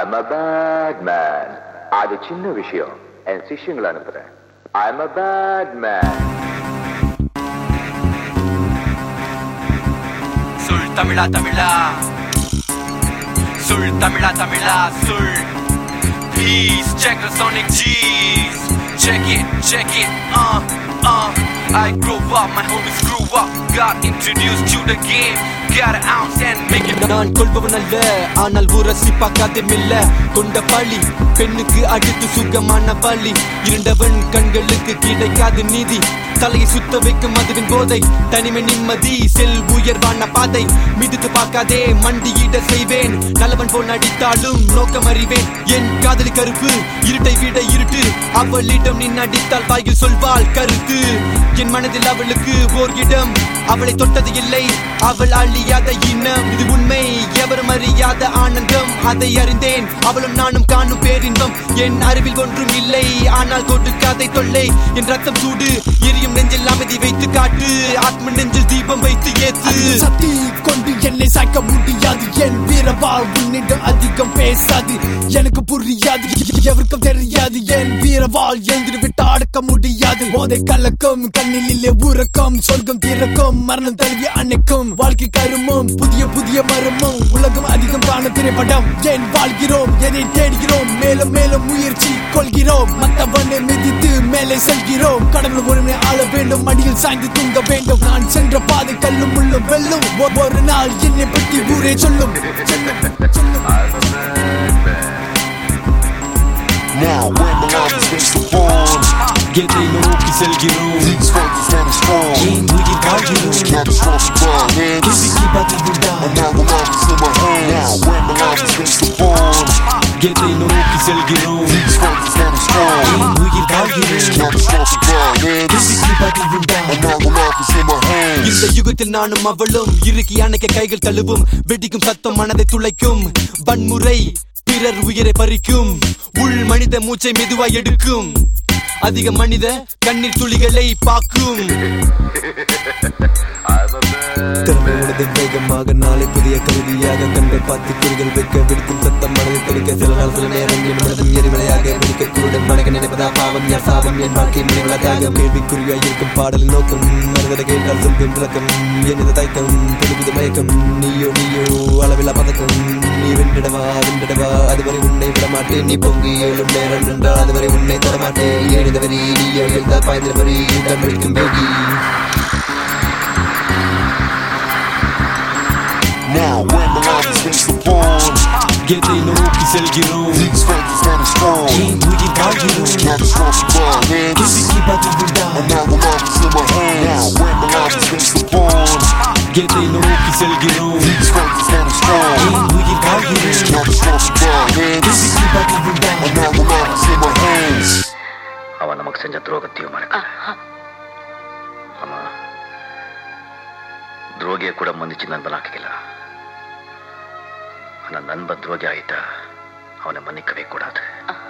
I'm a bad man. அது சின்ன விஷயம். என் சிஷ்யங்களை அனுப்புறேன். I'm a bad man. சொல் தமிழா தமிழா, சொல் தமிழா தமிழா, சொல். Peace, check the sonic G's. Check it, I grew up, my homies grew up. Got introduced to the game. Got an ounce and make it. நான் கொள்பவன் அல்ல, ஆனால் உரசி பார்க்காதே மெல்ல. கொண்ட பழி பெண்ணுக்கு அடுத்து சுகமான பழி. இருண்டவன் கண்களுக்கு கிடைக்காது நீதி. தலையை சுத்த வைக்கும் மதுவின் போதை. தனிமை நிம்மதி செல் உயர்வான பாதை. மிதித்து பார்க்காதே மண்டியிட செய்வேன். நல்லவன் போல் நடித்தாலும் நோக்கம் அறிவேன். என் காதலி கருப்பு இருட்டை விட இருட்டு. அவளிடம் நீ நடித்தால் வாயில் சொல்வாள் கருத்து. என் மனதில் அவளுக்கு ஓர் இடம். அவளை தொட்டது இல்லை, அவள் அழியாத இனம். இது உண்மை, எவரும் அறியாத ஆனந்தம். அதை அறிந்தேன், அவளும் நானும் காணும் பேரின்பம். என் அறிவில் ஒன்றும் இல்லை, ஆனால் கொடுக்காதை தொல்லை. என் ரத்தம் சூடு எரியும் நெஞ்சில் அமைதி வைத்து காட்டு. ஆத்ம நெஞ்சில் தீபம் வைத்து ஏத்து. சக்தி கொண்டு என்னை சாய்க்க முடியாது. என் வீரவாள் உன்னிடம் அதிகம் பேசாது. எனக்கு புரியாது, எவருக்கும் தெரியாது. என் வீரவாள் எழுந்து விட்டு அடக்க முடியாது. போதை கலக்கம் கண்ணில் இல்லை உறக்கம். சொர்க்கம் திறக்கும், மரணம் தழுவி அணைக்கும். வாழ்க்கை கருமம், புதிய புதிய மரமும். உலகம் அதிகம் காண திரைப்படம். ஏன் வாழ்கிறோம், எதை தேடுகிறோம். மேலும் மேலும் முயற்சி கொள்கிறோம். மத்தவனை மிதித்து மேலே செல்கிறோம். கடவுள் ஒருமை ஆள வேண்டும், மடியில் சாய்ந்து தூங்க வேண்டும். நான் சென்ற பாதை கல்லும் முள்ளும் வெல்லும். ஒவ்வொரு நாள் என்னை பற்றி ஊரே சொல்லும். Now when the love is based upon எதை நோக்கி செல்கிறோம். these factors that are strong. ஏன் உயிர் வாழ்கிறோம். Catastrophic violence. கேள்விக்கு பதில் உண்டா. And now the love is in my hands. Now when the love is based upon எதை நோக்கி செல்கிறோம். these factors that are strong. ஏன் உயிர் வாழ்கிறோம். Catastrophic violence. கேள்விக்கு பதில் உண்டா. And now the love is in my hands. இந்த யுகத்தில் நானும் அவளும் இறுக்கி அணைக்க கைகள் தழுவும். வெடிக்கும் சத்தம் மனதை துளைக்கும். வன்முறை பிறர் உயிரை பறிக்கும். உள் மனித மூச்சை மெதுவாய் எடுக்கும். அதிக மனித கண்ணீர் துளிகளை பாக்கும். திறமையுள்ளது வேகமாக நாளை புதிய கருவியாக கண்டை பார்த்து குறிகள் வைக்க விடுக்கும் சத்தம் மனதை தெளிக்க. சில நாள் சில நேரம் என் மனதும் எரிமலையாக வெடிக்க குருடன் மனக நினைப்பதா பாவம் யார் சாபம். என் வாழ்க்கை முடிவுள்ளதாக கேள்விக்குறியாய் இருக்கும் பாடலின் நோக்கம். மனதை கேட்டால் சொல்வேன் விளக்கம். எனது தயக்கம் புதுப்புது மயக்கம். நீயோ அளவில்லா பதக்கம். நீ வெண்டிடவா அதுவரை உன்னை விட மாட்டேன். நீ பொங்கி எழும் நேரம் என்றால் அதுவரை உன்னை தொடமாட்டேன். எழுந்தவரி நீயோ எழுந்தால் பாய்ந்தவரி தமிழிக்கும் பேகி. Now when the love is based upon எதை நோக்கி செல்கிறோம். these factors that are strong. ஏன் உயிர் வாழ்கிறோம். Catastrophic violence. கேள்விக்கு பதில் உண்டா. And now the love is in my hands. Now when the love is based upon எதை நோக்கி செல்கிறோம். these factors that are strong. ஏன் உயிர் வாழ்கிறோம். Catastrophic violence. கேள்விக்கு பதில் உண்டா. And now the love is in my hands. அவன் நமக்கு செஞ்ச துரோகத்தையும் மறக்கல. ஆமா, துரோகிய கூட மன்னிச்சு நண்பனாக்கலாம். ஆனா நண்பன் துரோகி ஆயிட்டா அவனை மன்னிக்கவே கூடாது.